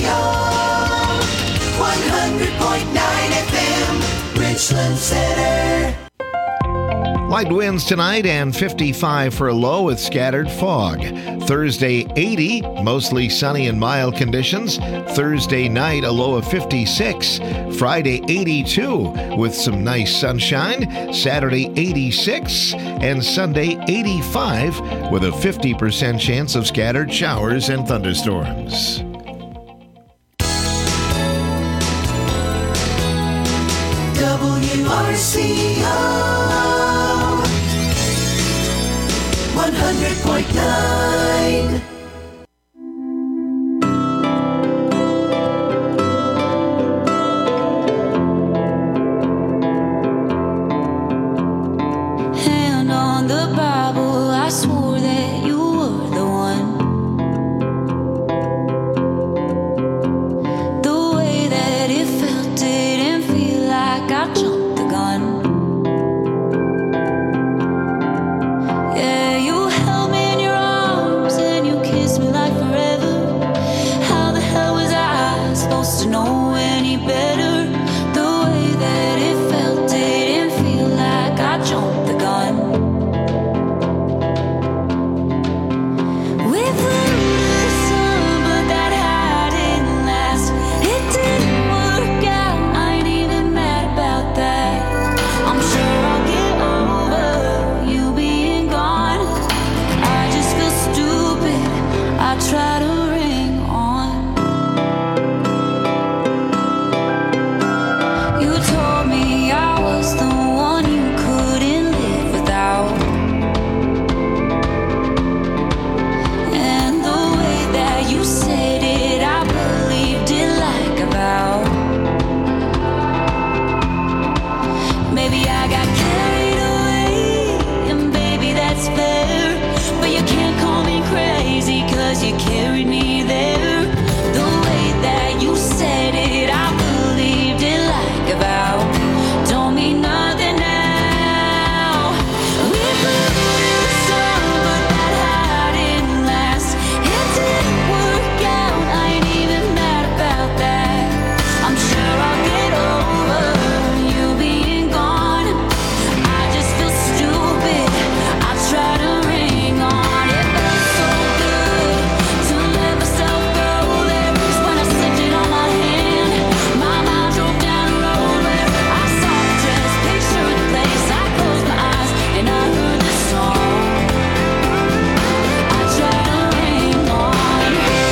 100.9 FM, Richland Center. Light winds tonight and 55 for a low with scattered fog. Thursday 80, mostly sunny and mild conditions. Thursday night a low of 56. Friday 82 with some nice sunshine. Saturday 86 and Sunday 85 with a 50% chance of scattered showers and thunderstorms. WRCO 100.9. Hand on the Bible, I swore that you were the one. The way that it felt didn't feel like I jumped the gun. Yeah, you held me in your arms and you kissed me like forever. How the hell was I supposed to know any better? The way that it felt didn't feel like I jumped the gun. We flew to the sun, but that high didn't last. It didn't work out, I ain't even mad about that. I'm sure I'll get over you being gone. I just feel stupid, I try to ring on. You told me I was the one you couldn't live without. And the way that you said it, I believed it like a vow. Maybe I got carried away, and baby that's fair. But you can't call me crazy, 'cause you carried me there. The way that you said it, I believed it like a vow. Don't mean nothing now. We flew to the sun, but that high didn't last. It didn't work out, I ain't even mad about that. I'm sure I'll get over you being gone. I just feel stupid, I try to ring on. It felt so good to let myself go there. 'Cause when I slipped it on my hand, my mind drove down a road where I saw the dress, picture the place. I closed my eyes and I heard this song. I try to ring on.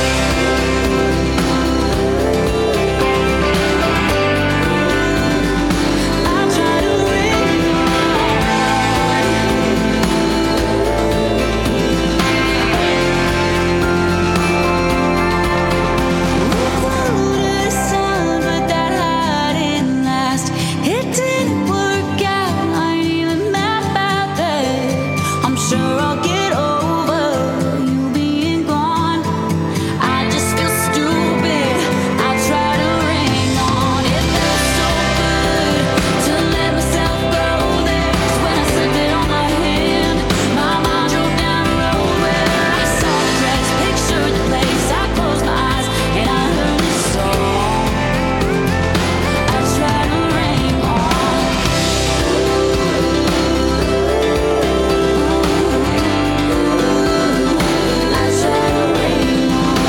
I try to ring the sun, but that high didn't last. It didn't work out, I ain't even mad about that. I'm sure I'll get over you being gone. I just feel stupid, I try to ring on. It felt so good to let myself go there. 'Cause when I slipped it on my hand, my mind drove down a road where I saw the dress, pictured the place. I closed my eyes and I heard this song. I try to ring on. I try to ring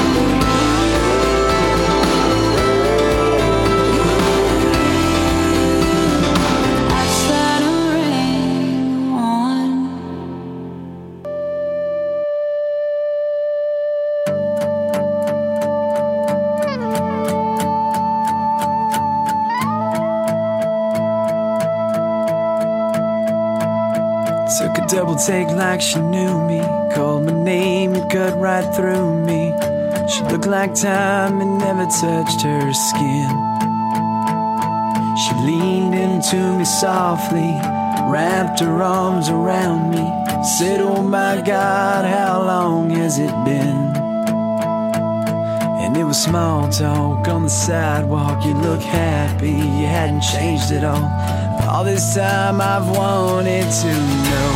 on. I try to ring on. Took a double take like she knew me. Called my name, it cut right through me. She looked like time and never touched her skin. She leaned into me softly, wrapped her arms around me, said, "Oh my God, how long has it been?" And it was small talk on the sidewalk. You look happy, you hadn't changed at all. All this time I've wanted to know,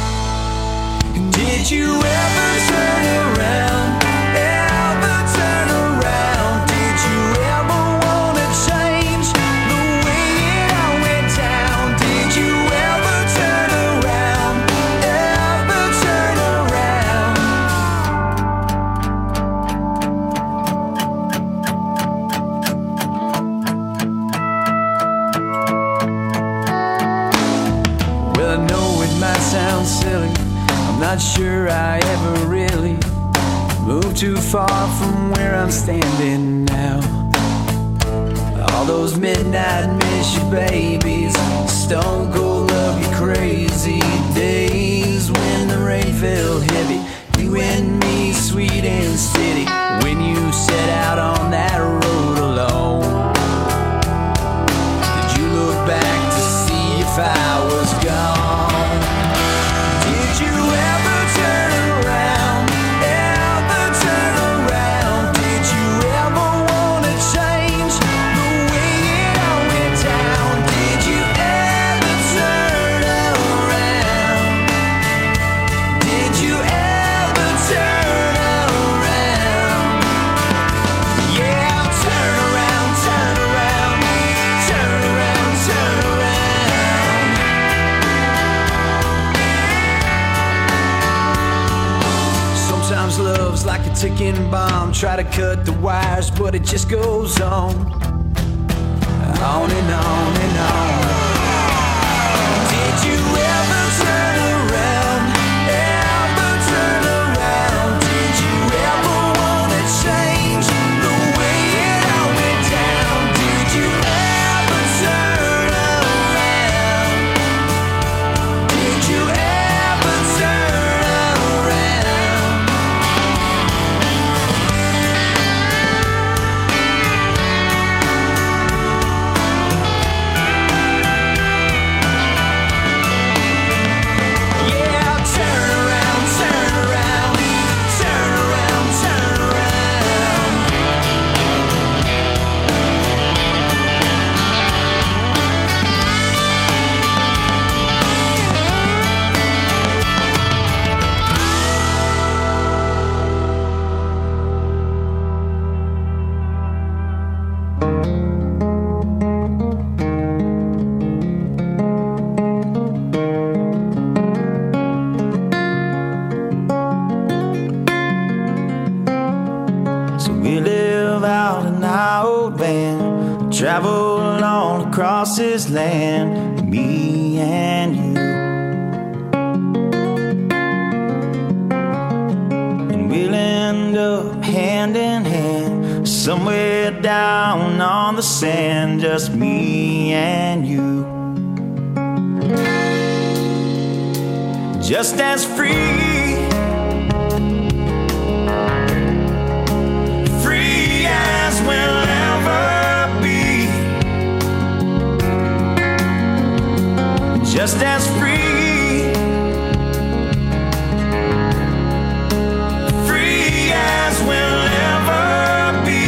did you ever turn around? Ever turn around? Did you not sure I ever really moved too far from where I'm standing now. All those midnight miss you babies, stone cold love you crazy days when the rain fell heavy, you and me sweet and steady, when you set out on that road alone. Did you look back to see if I was gone? Did you ever turn around, ever turn around? Did you ever wanna change the way it all went down? Did you ever turn around? Did you ever turn around? Yeah, turn around, turn around, turn around, turn around. Sometimes love's like a ticking bomb, try to cut the wires, but it just goes on and on and on and on. Did you ever turn around, ever turn around? Did you ever wanna change the way it all went down? Did you ever turn around? Did you ever turn around? Yeah, turn around, turn around, turn around, turn around. So we live out in our old van, travel all across this land, me and you. And we'll end up hand in hand, somewhere down on the sand, just me and you. Just as free, free as we'll ever be. Just as free, free as we'll ever be.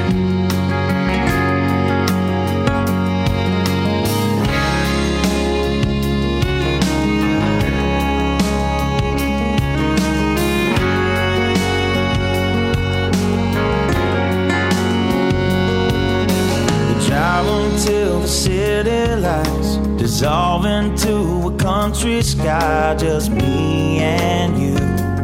We drive until the city lights dissolve into a country sky, just me and you.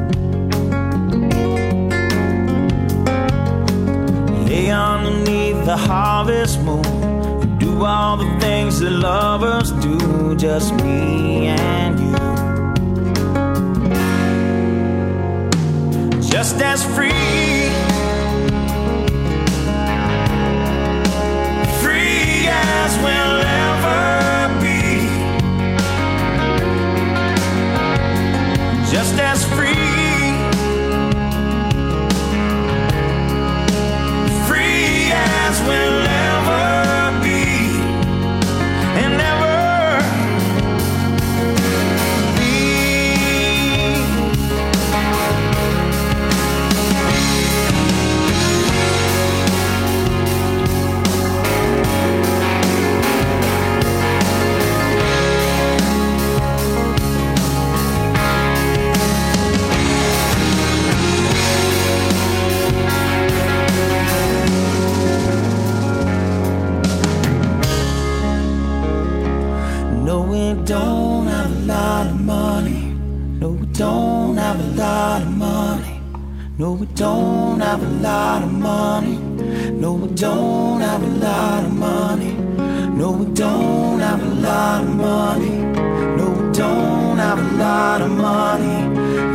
Lay underneath the harvest moon and do all the things that lovers do, just me and you. Just as free, free as we'll ever be. Just as free, free as we'll ever be, and ever be. No, we don't have a lot of money. No, we don't have a lot of money. No, we don't have a lot of money. No, we don't have a lot of money. No, we don't have a lot of money. No, we don't have a lot of money.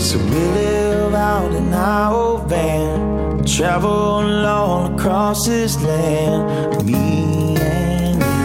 So we live out in our old van, travel all across this land, me and you.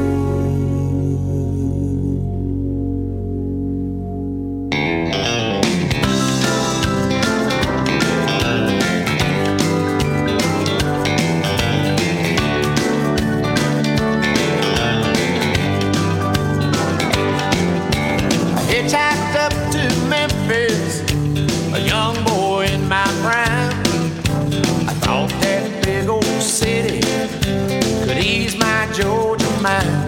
I hitchhiked up to Memphis, a young boy in my prime. I thought that big old city could ease my Georgia mind.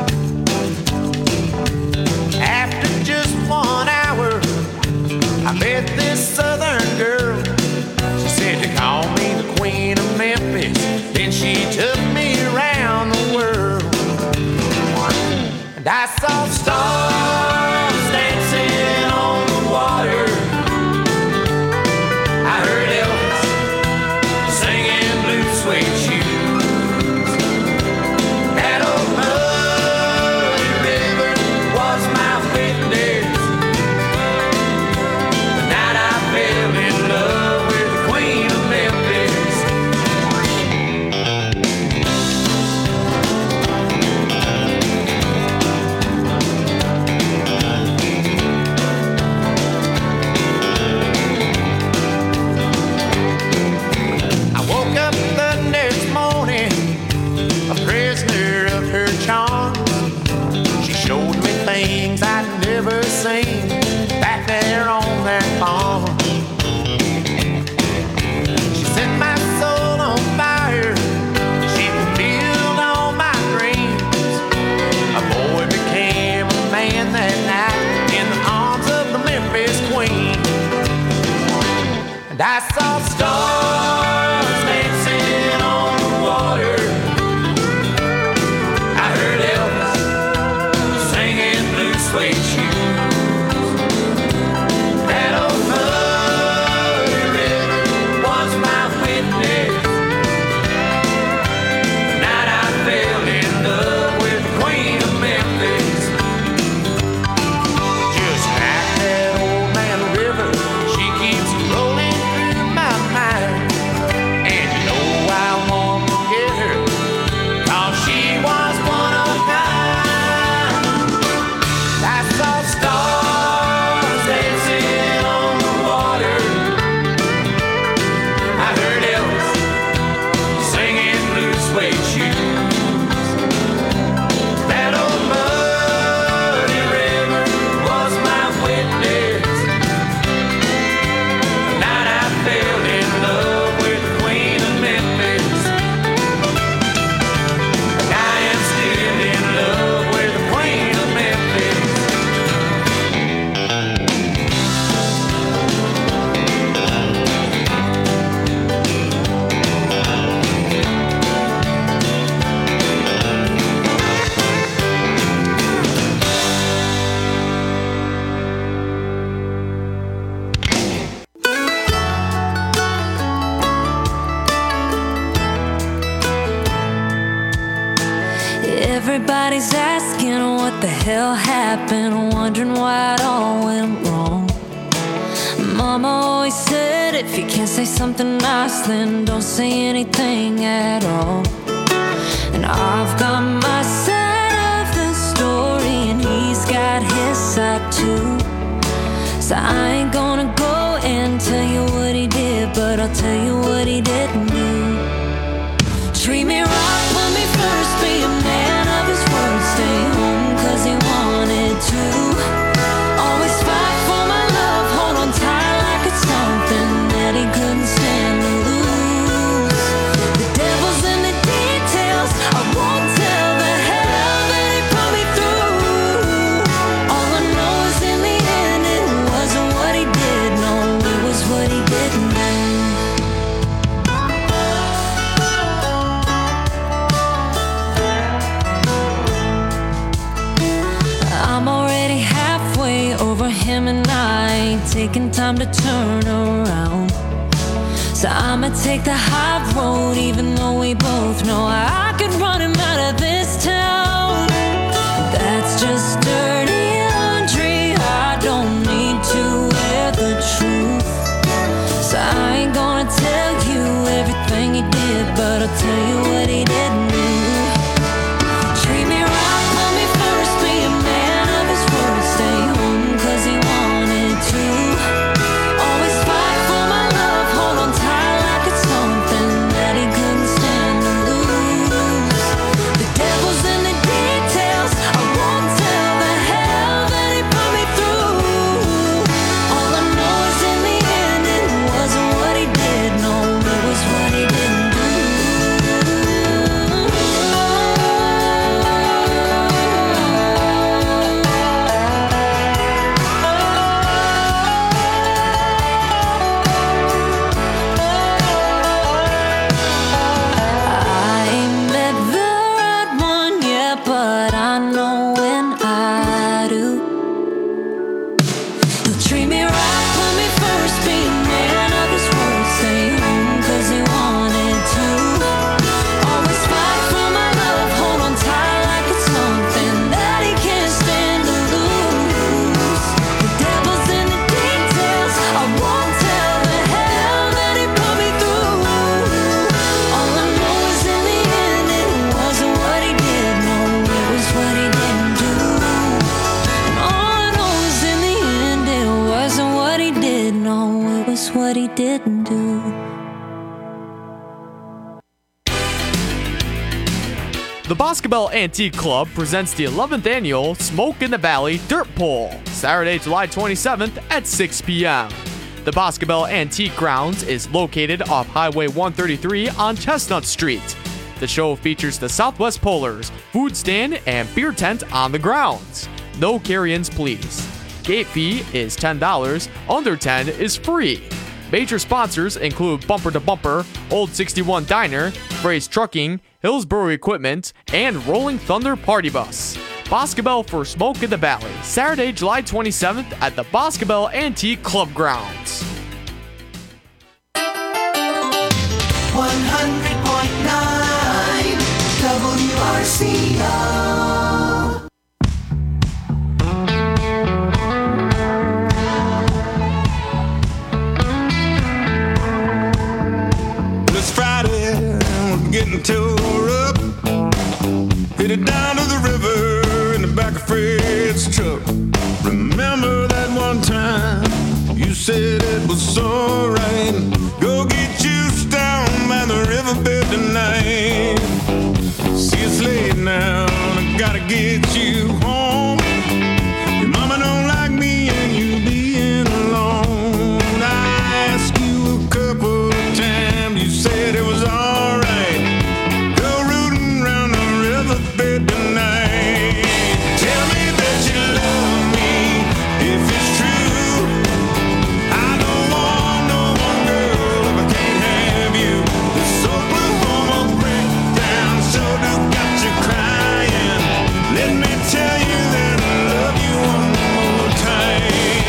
After just 1 hour, I met this southern girl. She said to call me the Queen of Memphis. Then she took me around the world. And I saw stars dancing on the water. I heard Elvis singing Blue Suede Shoes. That old muddy river was my witness. The night I fell in love with the Queen of Memphis. I woke up the next morning, a prisoner of her charms. She showed me things I'd never seen back there on that farm. She set my soul on fire. She fulfilled all my dreams. A boy became a man that night in the arms of the Memphis Queen. And I saw stars dancing on the water. I heard Elvis singing Blue Suede Shoes. That old muddy river was my witness. The night I fell in love with the Queen of Memphis. Just like that old man river, she keeps rolling through my mind. And you know I won't forget her, 'cause she was one of a kind. I saw stars dancing on the water. I heard Elvis singing Blue Suede Shoes. That old muddy river was my witness. The night I fell in love with the Queen of Memphis. And I am still in love with the Queen of Memphis. Everybody's asking what the hell happened, wondering why it all went wrong. Mama always said if you can't say something nice, then don't say anything at all. And I've got my side of the story, and he's got his side too. So I ain't gonna go and tell you what he did, but I'll tell you what he didn't do. Treat me right, put me first, be a man of his word, stay home 'cause he wanted to. Always fight for my love, hold on tight like it's something that he couldn't stand to lose. The devil's in the details, I won't tell the hell that he put me through. All I know is in the end it wasn't what he did, no, it was what he didn't do. I'm already halfway over him and I ain't taking time to turn around. So I'ma take the high road even though we both know I could run him out of this town. That's just dirty laundry, I don't need to wear the truth. I'll tell you what he didn't do. Treat me right, put me first, be a man of his word. Stay home 'cause he wanted to. Always fight for my love, hold on tight like it's something that he couldn't stand to lose. The devil's in the details, I won't tell the hell that he put me through. All I know is in the end it wasn't what he did, no, it was what he didn't do. I ain't met the right one yet, but I know when I do. He'll treat me right, put me first, be a man of his word. Stay home 'cause he wanted to. Always fight for my love, hold on tight like it's something that he can't stand to lose. The devil's in the details, I won't tell the hell that he put me through. All I know is in the end it wasn't what he did, no, it was what he didn't do. And all I know is in the end it wasn't what he did, no, it was what he didn't do. The Boscobel Antique Club presents the 11th annual Smoke in the Valley Dirt Pull, Saturday, July 27th at 6 p.m. The Boscobel Antique Grounds is located off Highway 133 on Chestnut Street. The show features the Southwest Polars, food stand, and beer tent on the grounds. No carry-ins, please. Gate fee is $10, under 10 is free. Major sponsors include Bumper to Bumper, Old 61 Diner, Frey's Trucking, Hillsborough Equipment, and Rolling Thunder Party Bus. Boscobel for Smoke in the Valley, Saturday, July 27th at the Boscobel Antique Club Grounds. 100.9 WRCO. It's Friday, we're getting tore up. Headed down to the river in the back of Fred's truck. Remember that one time you said it was alright. Go get you down by the riverbed tonight. See, it's late now, I gotta get you home. Your mama don't like me and you being alone. I asked you a couple of times, you said it was alright. Go rooting around the riverbed tonight. Tell me that you love me if it's true. I don't want no one girl if I can't have you. This Oklahoma breakdown sure do got you crying. Let me tell you that I love you one more time.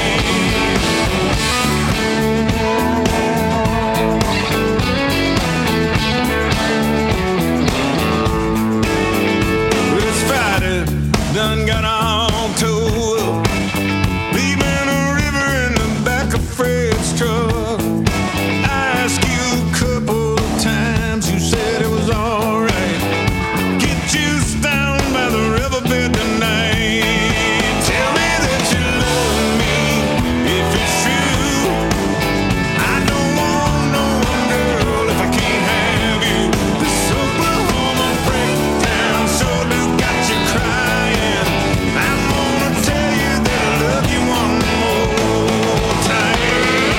Well, it's Friday, done got all towed up. Leaving a river in the back of Fred's truck. I asked you a couple of times, you said it was alright. Get you down by the riverbed tonight. Tell me that you love me if it's true. I don't want no one girl if I can't have you. This Oklahoma breakdown sure do got you crying. I'm gonna tell you that I love you one more time.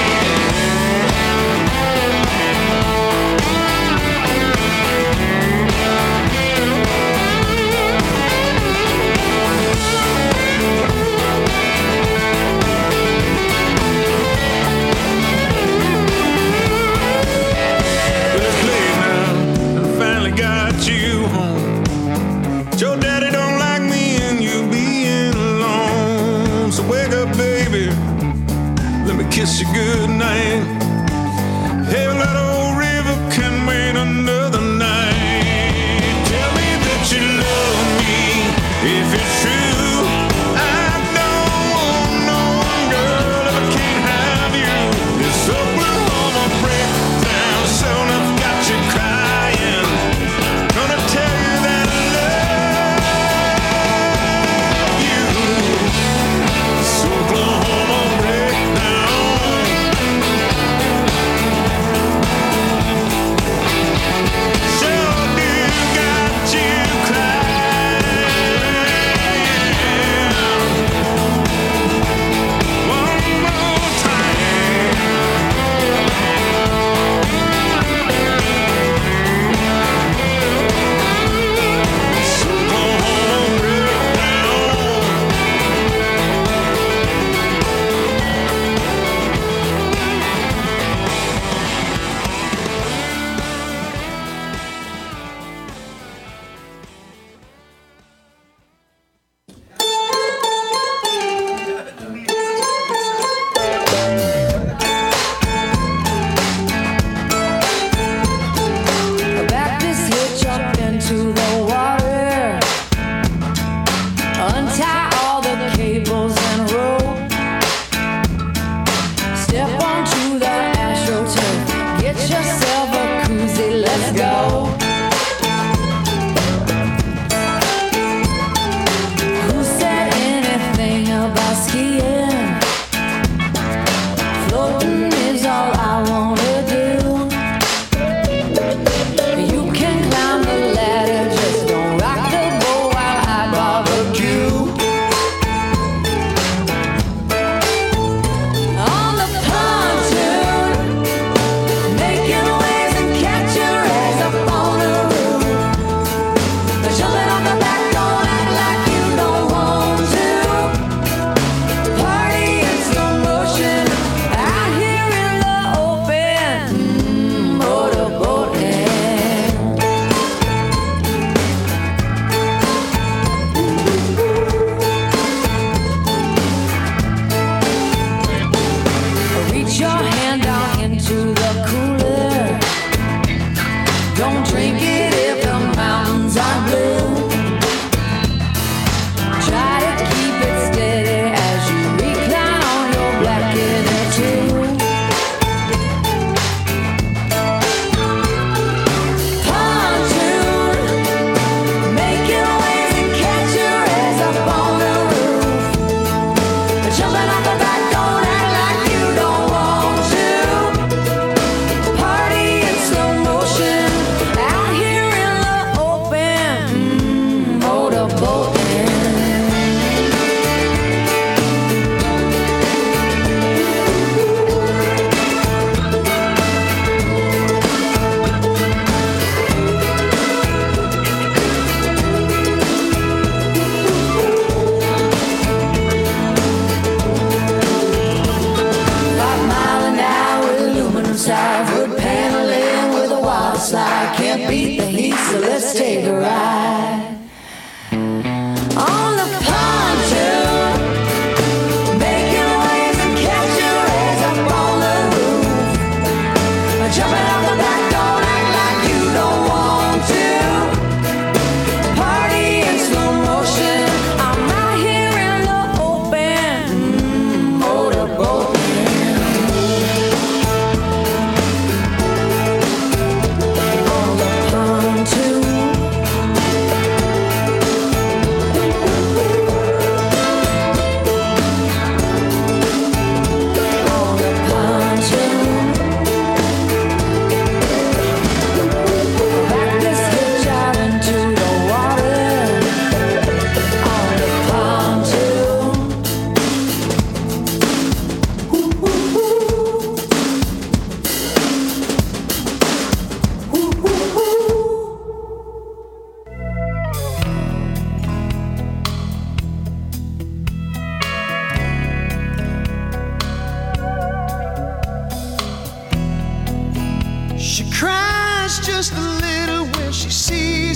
But it's late now, I finally got you home. Your daddy don't like me and you being alone. So wake up, baby, let me kiss you goodnight. Hey, that old river can wait another night. Tell me that you love me if it's true. I don't want no one girl if I can't have you. This Oklahoma breakdown so enough got you crying.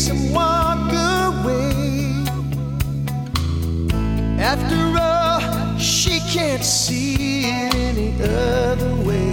and walk away. After all, she can't see it any other way.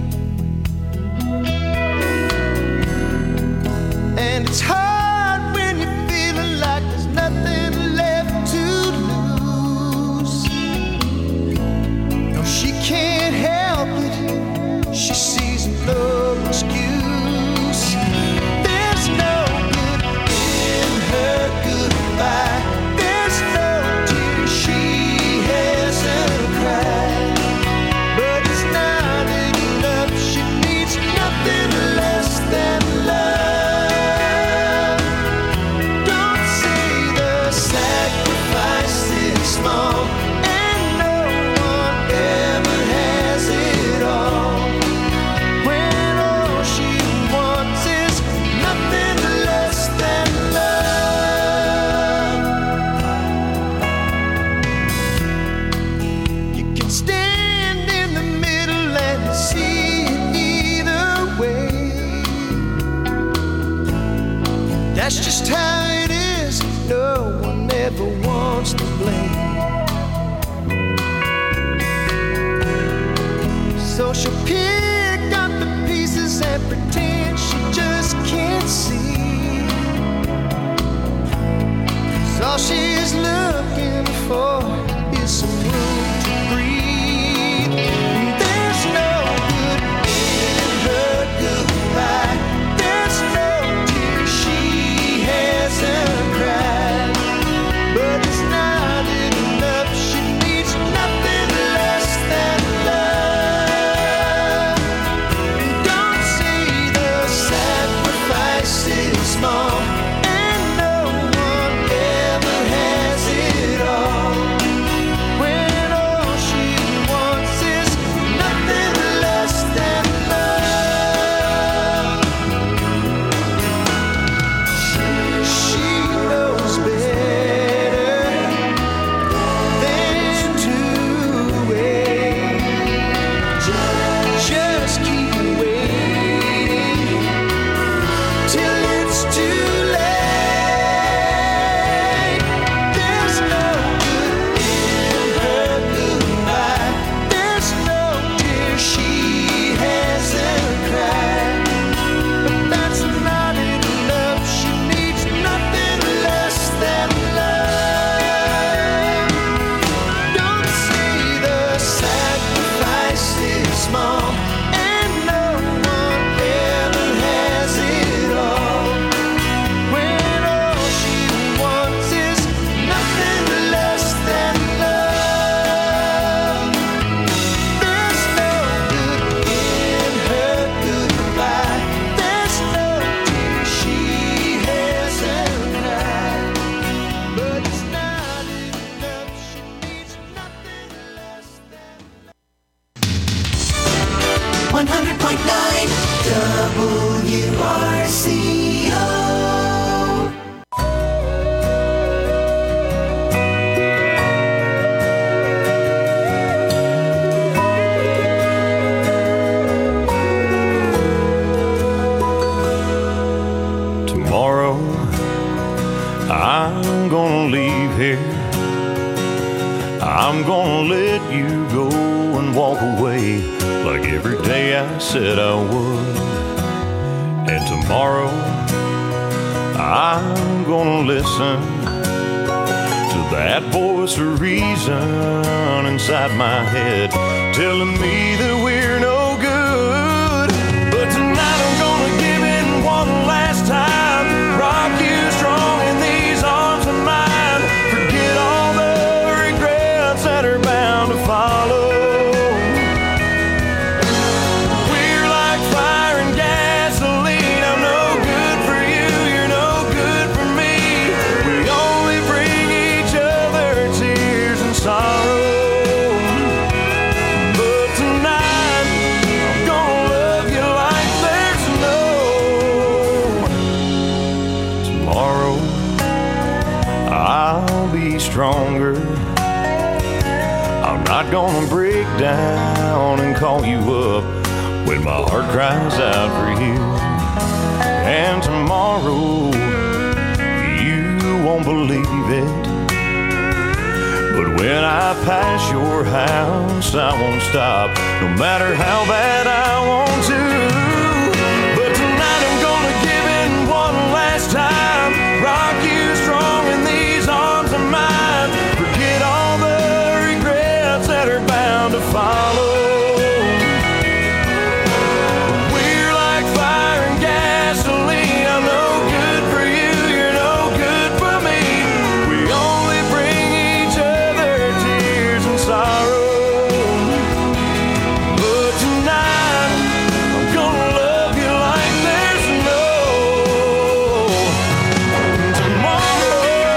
And it's hard when you're feeling like there's nothing left to lose. No, she can't help it. She sees no excuse. There's no good in her goodbye. There's no tear she hasn't cried. But it's not enough. She needs nothing less than love. Don't say the sacrifice is small, and no one ever has it all. When all she wants is nothing less than love. You can stand in the middle and see it either way. That's just how it is. No one ever wants to blame. So she'll pick up the pieces and pretend she just can't see. 'Cause all she's looking for is some room to breathe. There's no good in her goodbye. There's no tear she hasn't cried. But it's not enough. She needs nothing less than love. Don't say the sacrifice is small, and no one ever has it all. When all she wants is nothing less than love. She knows better than to wait. Just keep waiting till it's too late. There's no good in her goodbye. There's no tear she hasn't cried. But that's not enough. She needs nothing less than love. Don't say the sacrifice is small, and no one ever has it all. When all she wants is nothing less than love. There's no good in her goodbye. There's no tear she hasn't cried. But it's not enough. She needs nothing less than 100.9 WRCO. Tomorrow, I'm gonna leave here. I'm gonna let you go and walk away like every day I said I would. And tomorrow, I'm gonna listen to that voice of reason inside my head telling me that we're no good. But tonight I'm gonna give it one last time. Rock you strong in these arms of mine. Forget all the regrets that are bound to follow. We're like fire and gasoline. I'm no good for you, you're no good for me. We only bring each other tears and sorrow. But tonight, I'm gonna love you like there's no tomorrow. I'll be stronger. I'm not gonna break down and call you up when my heart cries out for you. And tomorrow won't believe it, but when I pass your house, I won't stop, no matter how bad I want to. But tonight I'm gonna give in one last time, rock you strong in these arms of mine, forget all the regrets that are bound to follow. We're like fire and gasoline, I'm no good for you, you're no good for me. We only bring each other tears and sorrow. But tonight I'm gonna love you like there's no tomorrow.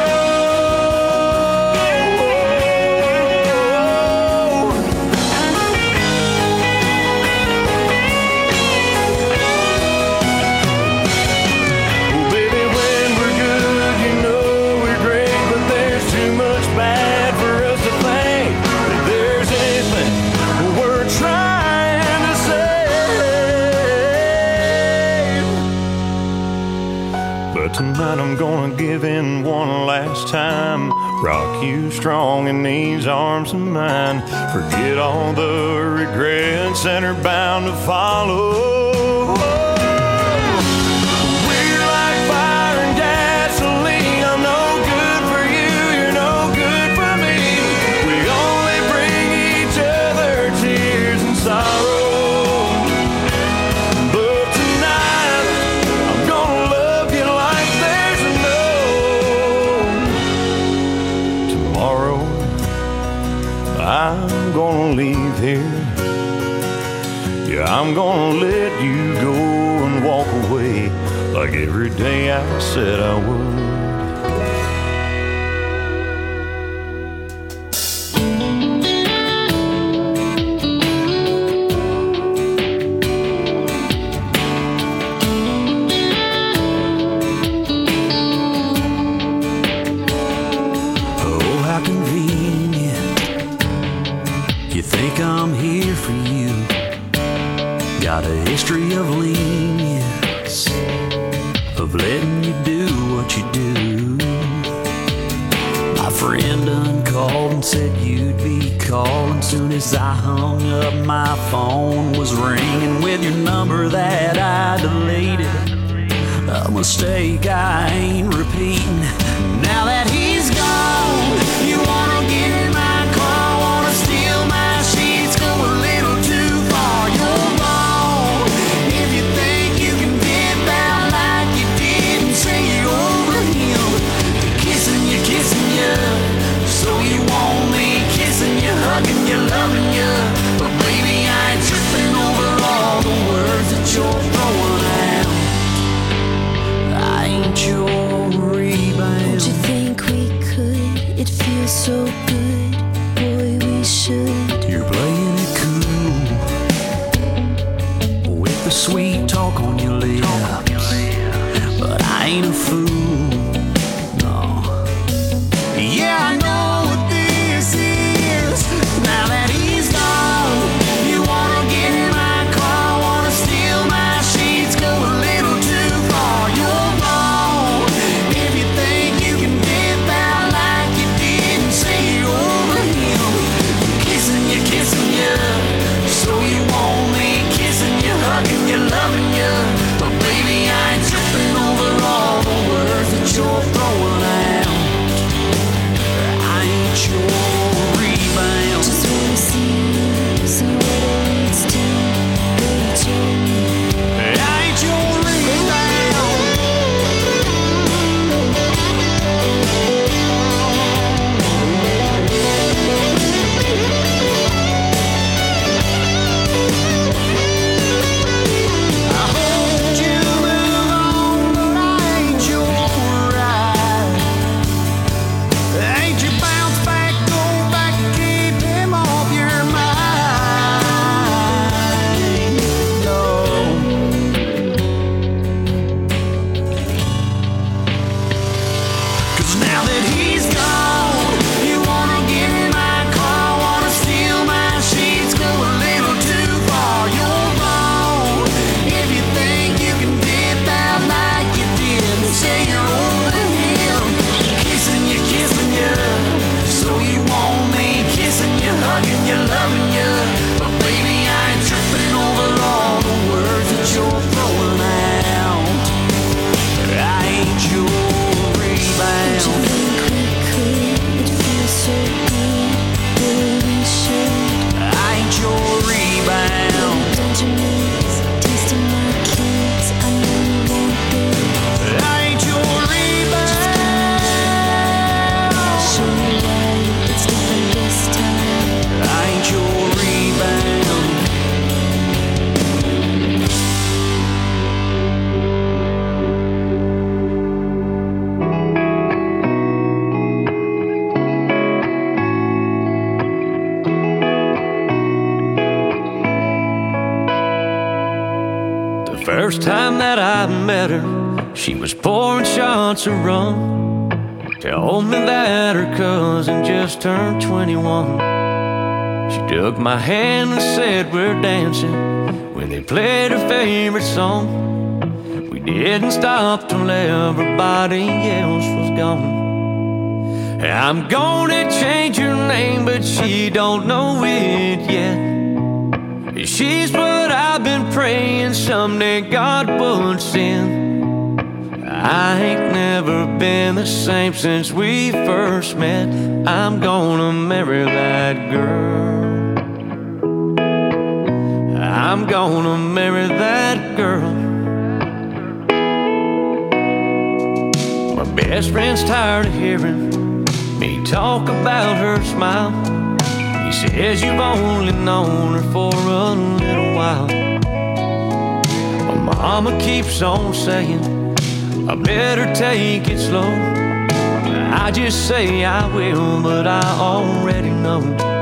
Oh, baby, when we're good, you know we're great, but there's too much bad for us to think that there's anything we're trying to save. But tonight I'm gonna give in one last time, rock you strong in these arms of mine, forget all the regrets that are bound to follow. We're like fire and gasoline, I'm no good for you, you're no good for me. We only bring each other tears and sorrow. But tonight I'm gonna love you like there's no tomorrow. I'm gonna leave here. Yeah, I'm gonna let you go and walk away like every day I said I would. Oh, how convenient. You think I'm here for you. Got a history of lenience, of letting you do what you do. My friend done called and said you'd be calling. Soon as I hung up, my phone was ringing with your number that I deleted. A mistake I ain't repeating. Now that he's gone, you wanna get in my car, wanna steal my sheets, go a little too far. You're wrong if you think you can dip out like you did and say you're over him. Kissing you, so you want me, kissing you, hugging you, loving you. But baby, I ain't tripping over all the words that you're throwing out. I ain't your rebound. Don't you think we could? It feels so good. Boy, we should. You're playing it cool with the sweet talk on your lips, but I ain't a fool. No. Yeah, I know what this is. Now that he's gone, you wanna get in my car, wanna steal my sheets, go a little too far. You're wrong if you think you can dip out like you did and say you're over him. Kissing you, so you want me, kissing you, hugging you, loving you. But baby, I ain't tripping over all the words First time that I met her, she was pouring shots of rum. Told me that her cousin just turned 21. She took my hand and said we're dancing when they played her favorite song. We didn't stop till everybody else was gone. I'm gonna change her name, but she don't know it yet. She's what I've been praying someday God would send. I ain't never been the same since we first met. I'm gonna marry that girl. I'm gonna marry that girl. My best friend's tired of hearing me talk about her smile. He says you've only known her for a little while. My mama keeps on saying I better take it slow. I just say I will, but I already know.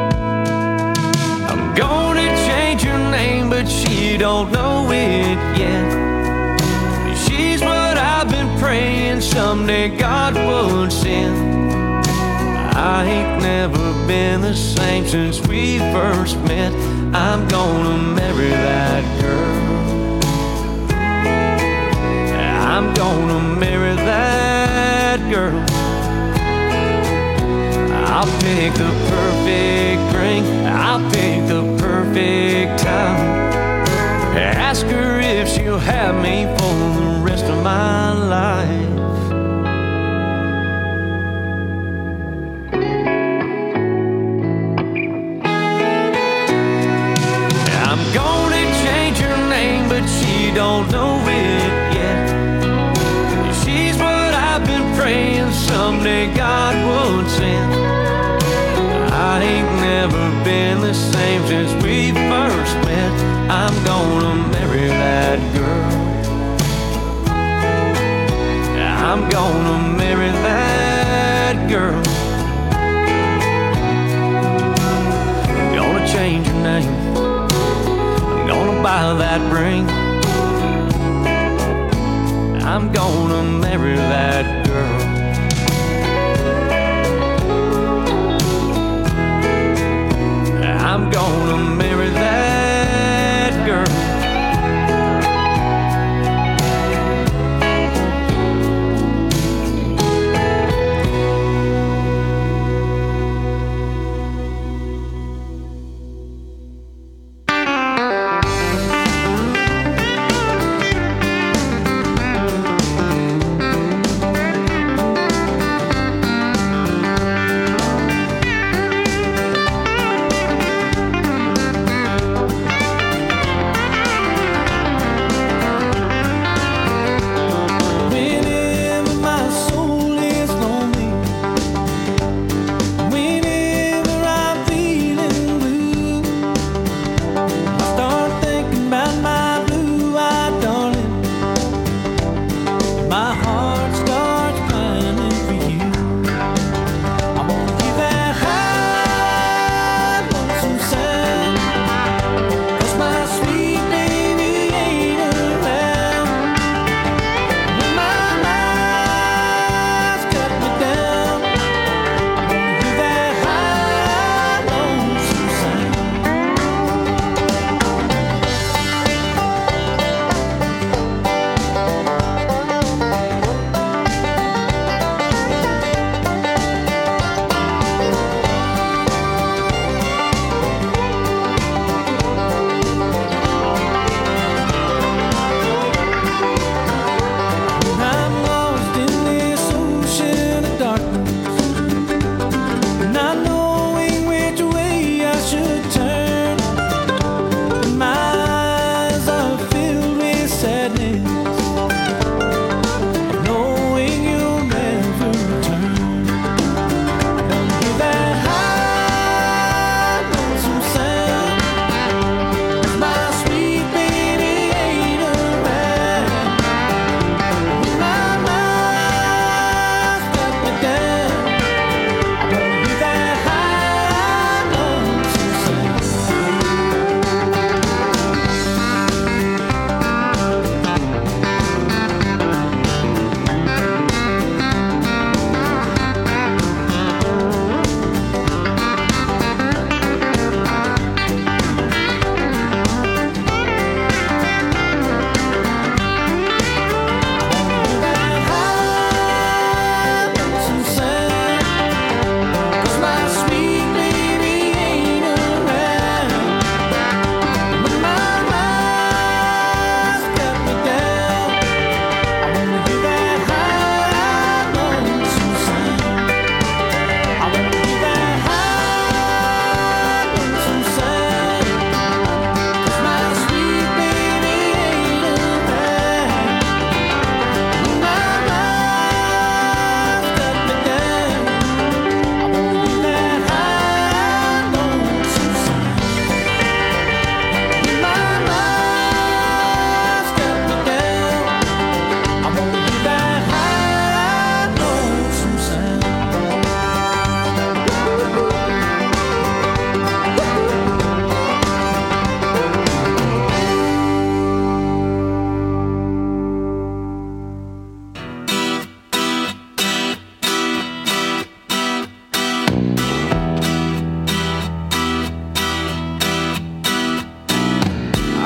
I'm gonna change her name, but she don't know it yet. She's what I've been praying someday God would send. I ain't never been the same since we first met. I'm gonna marry that girl. I'm gonna marry that girl. I'll pick the perfect ring, I'll pick the perfect time. Ask her if she'll have me for the rest of my life. Don't know it yet. She's what I've been praying someday God would send. I ain't never been the same since we first met. I'm gonna marry that girl. I'm gonna marry that girl. I'm gonna change her name. I'm gonna buy that ring. I'm gonna marry that girl. I'm gonna marry that girl.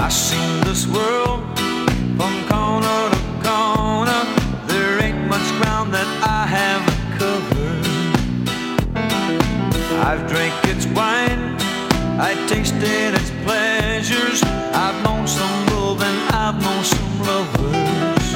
I seen this world from corner to corner. There ain't much ground that I haven't covered. I've drank its wine, I tasted its pleasures. I've known some love and I've known some lovers.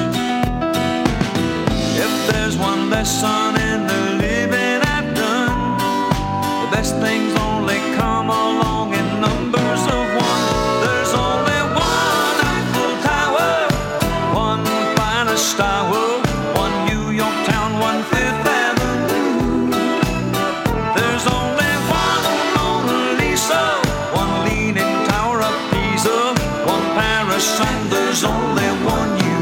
If there's one lesson in the living I've done, the best things only come along in numbers of one. There's only one Eiffel Tower, one finest tower, one New York town, one Fifth Avenue. There's only one Mona Lisa, one leaning tower of Pisa, one Paris, and there's only one you.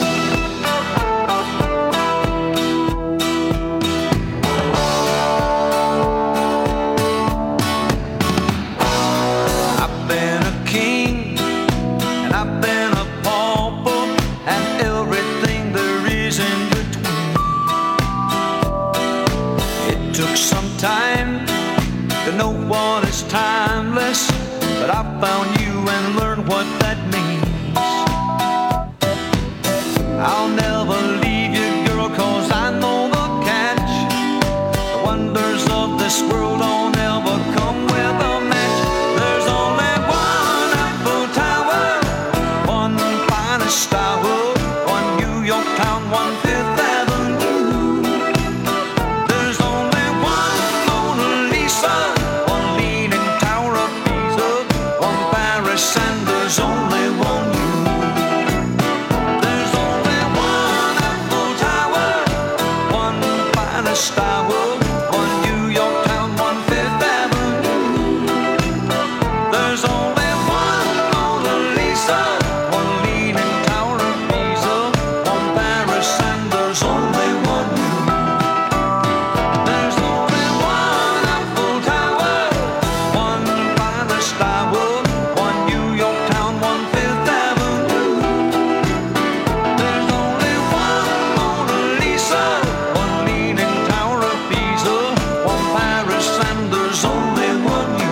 I've been a king and I've been a pauper and everything there is in between. It took some time to know what is timeless, but I found you and learned what that means. I'll never leave you, girl, 'cause I know the catch. The wonders of this world don't ever come with a match. There's only one Eiffel Tower, one finest tower, one New York town, one Fifth Avenue. There's only one Mona Lisa, one leaning tower of Pisa, one Paris, and there's only one you. There's only one Eiffel Tower, one finest tower, one New York town, one Fifth Avenue. There's only one Mona Lisa, one leaning tower of Pisa, one Paris, and there's only one you. There's only one Eiffel Tower, one finest tower, one New York town, one Fifth Avenue. There's only one Mona Lisa, one leaning tower of Pisa, one Paris, and there's only one you.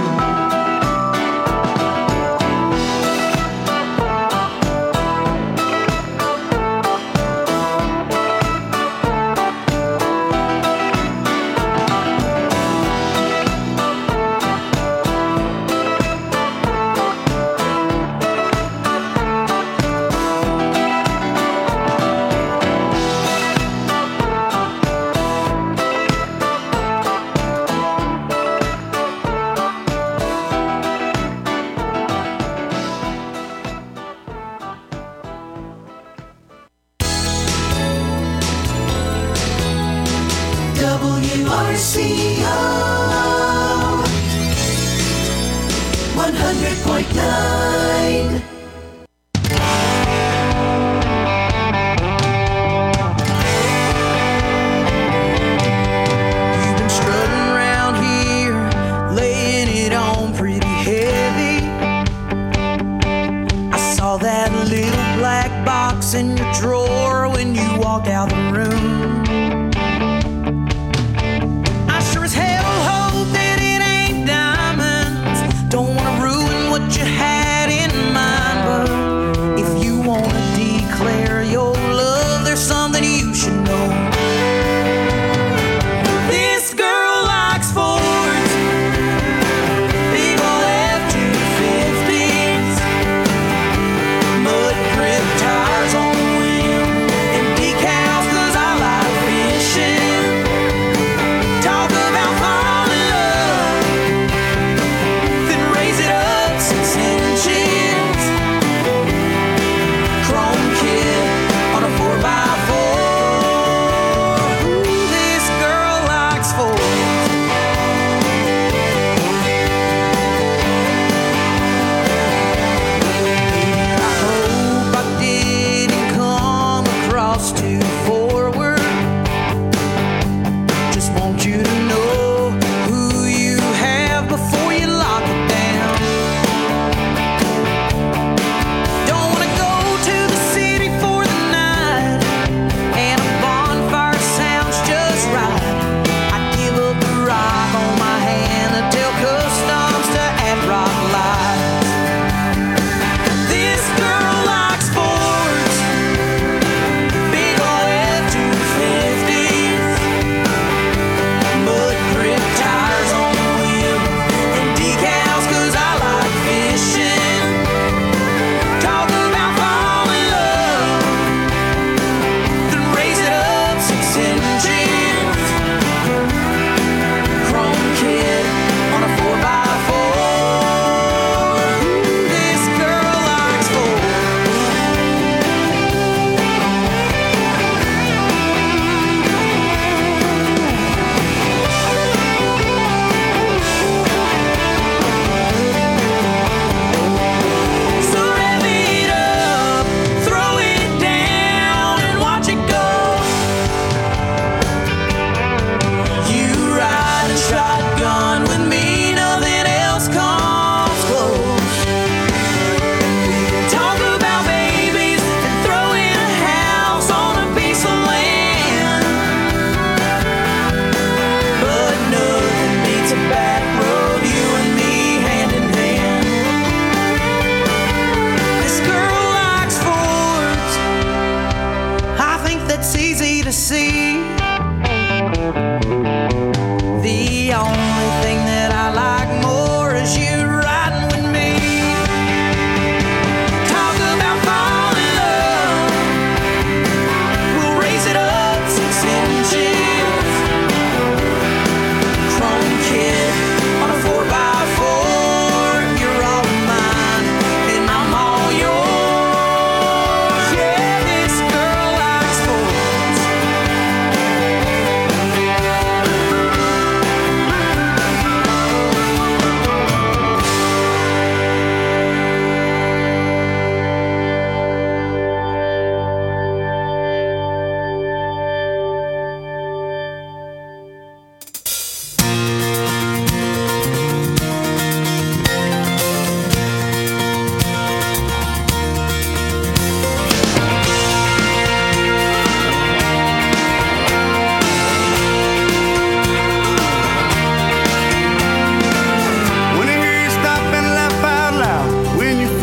WRCO 100.9. You've been strutting around here, laying it on pretty heavy. I saw that little black box in your drawer when you walked out the room. I sure as hell hope that it ain't diamonds. Don't wanna ruin what you had in mind, but if you wanna declare your love, there's something you should know. This girl likes Fords, big ol' F-250s, mud grip tires on the rim, and decals 'cause I like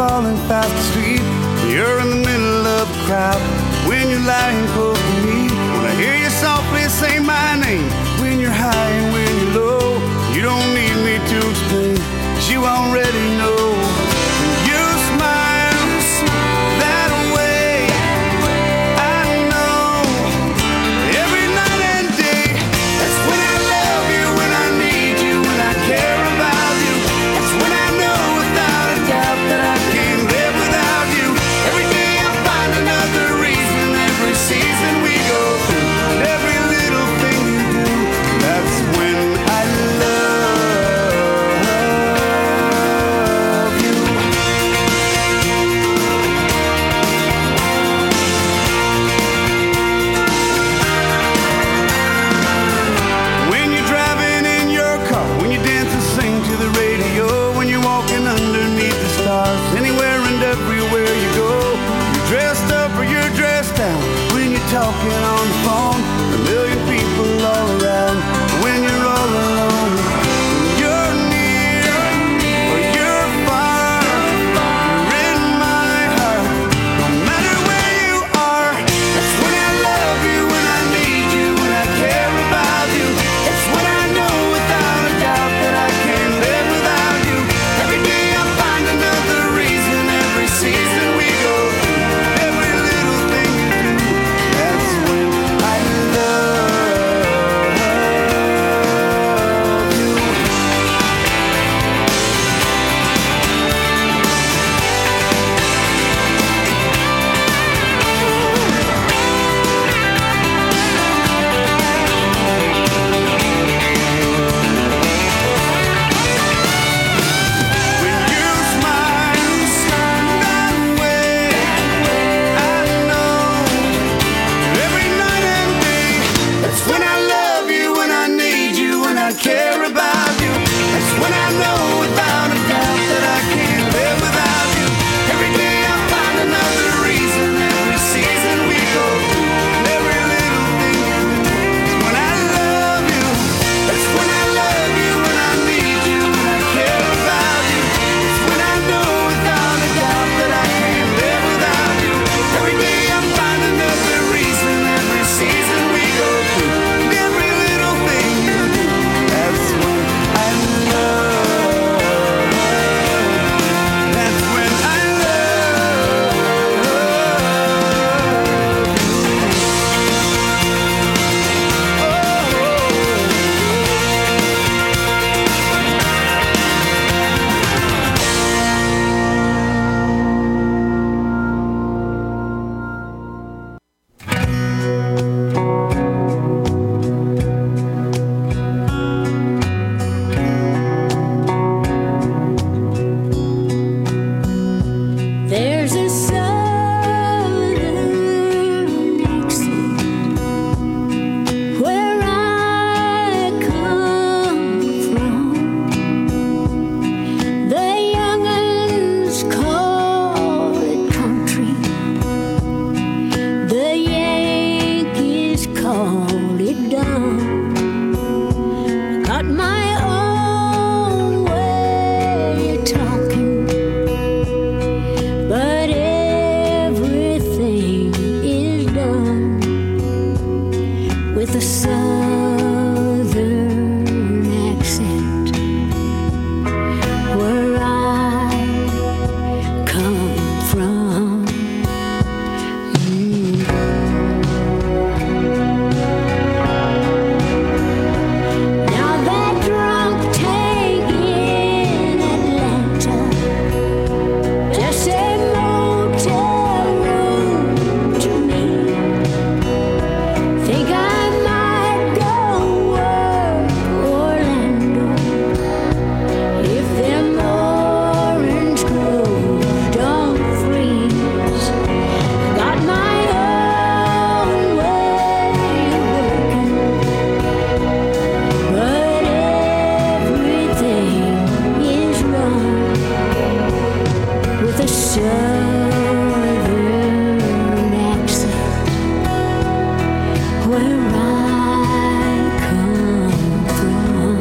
falling fast asleep. You're in the middle of a crowd when you're lying close to me. When I hear you softly say my name, when you're high and when you're low, you don't need me to explain, 'cause you already know. When you smile that way, I know every night and day, that's when I love you, when I need you, when I care about you. That's when I know without a doubt that I can't live without you. Every day I find another reason, every season we go through, and every little thing you do, that's when I love you. When you're driving in your car, when you dance and sing to the radio, when you're walking underneath the stars, anywhere and everywhere you go, you're dressed up or you're dressed down, when you're talking on the phone, a million people all around, when you're all alone, when you're near or you're far, you're in my heart, no matter where you are. That's when I love you, when I need you, when I care about you. That's when I know without a doubt that I can't live without you. Every day I find another reason, every season we go through, every little thing you do, that's when I love you. When you smile that way, I know every night and day, that's when I love you, when I need you, when I care about you. That's when I know without a doubt that I can't live without you. Every day I find another reason, every season we go through, and every little thing you do, is when I love you. That's when I love you, when I need you, when I care about you. It's when I know without a doubt that I can't live without you. Every day I find another reason, every season we go through, and every little thing you do, that's when I love. That's when I love There's a southern accent where I come from. The young'uns call it country, the Yankees call it dumb. Got my own way of talking, but everything is done with a southern accent where I come from. Now that drunk tank in Atlanta, just a motel room to me. Think I might go work Orlando if them orange groves don't freeze. Got my own way of working, but everything is run with a southern accent where I come from.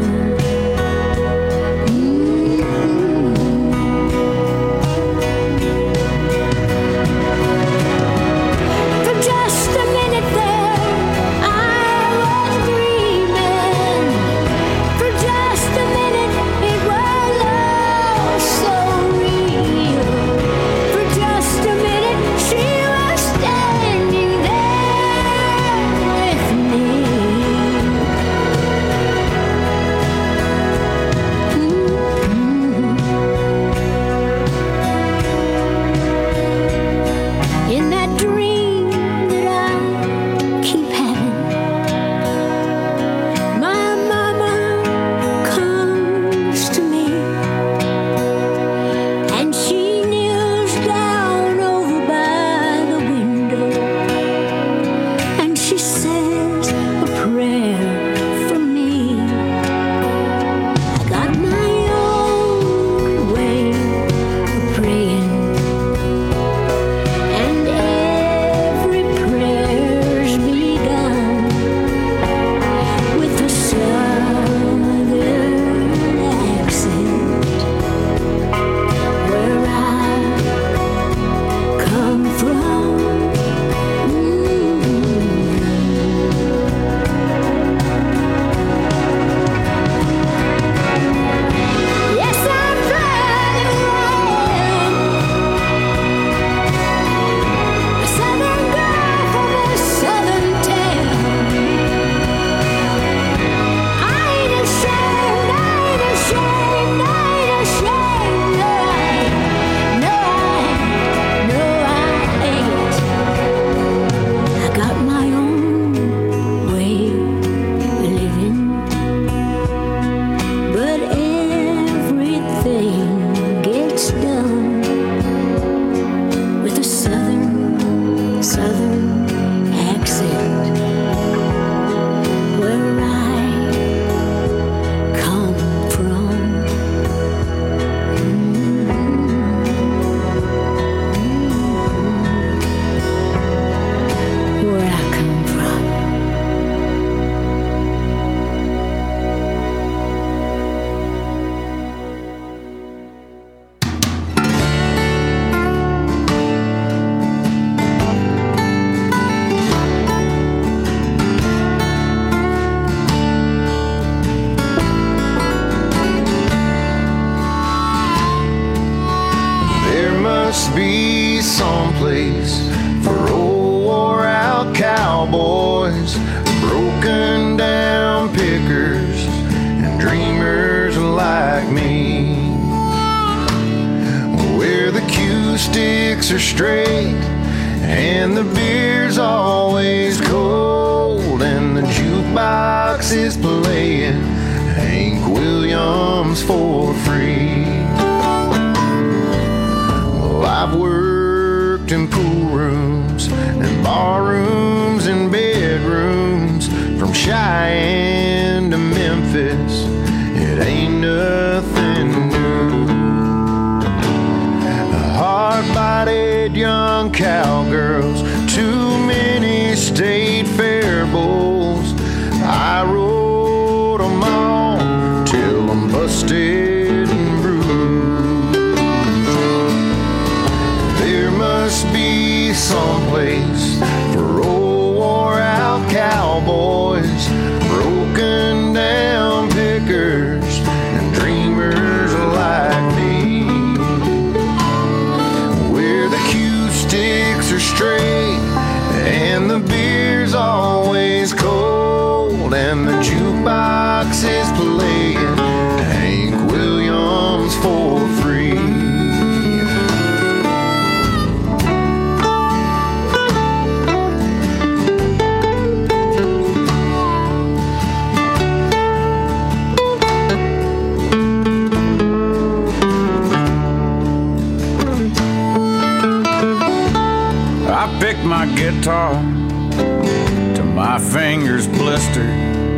must be someplace for old wore out cowboys, broken down pickers, and dreamers like me, where the cue sticks are straight and the beer's always cold and the jukebox is playing Hank Williams for free. Well, I've worked in pool rooms and bar rooms and bedrooms, from Cheyenne to Memphis, it ain't nothing new. Hard-bodied young cowgirls, too many state fair bowls, I rode them all till I'm busted and bruised. There must be someplace for old wore-out cowboys, broken down pickers, and dreamers like me, where the cue sticks are straight and the beer's always cold and the jukebox is playing Hank Williams for free. I picked my guitar till my fingers blistered.